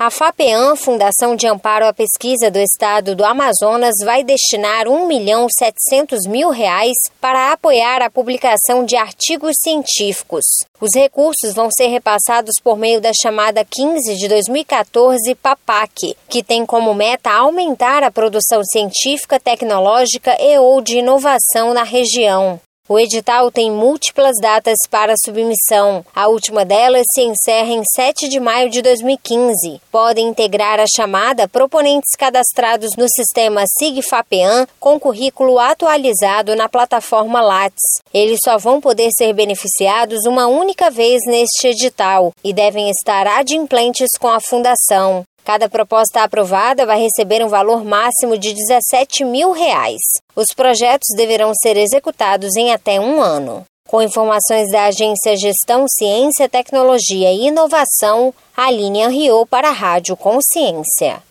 A FAPEAM, Fundação de Amparo à Pesquisa do Estado do Amazonas, vai destinar R$1.700.000 para apoiar a publicação de artigos científicos. Os recursos vão ser repassados por meio da chamada 15 de 2014 PAPAC, que tem como meta aumentar a produção científica, tecnológica e ou de inovação na região. O edital tem múltiplas datas para submissão. A última delas se encerra em 7 de maio de 2015. Podem integrar a chamada proponentes cadastrados no sistema SIG-FAPEAM com currículo atualizado na plataforma Lattes. Eles só vão poder ser beneficiados uma única vez neste edital e devem estar adimplentes com a Fundação. Cada proposta aprovada vai receber um valor máximo de R$17.000. Os projetos deverão ser executados em até 1 ano. Com informações da Agência Gestão, Ciência, Tecnologia e Inovação, Aline Henriot para a Rádio Consciência.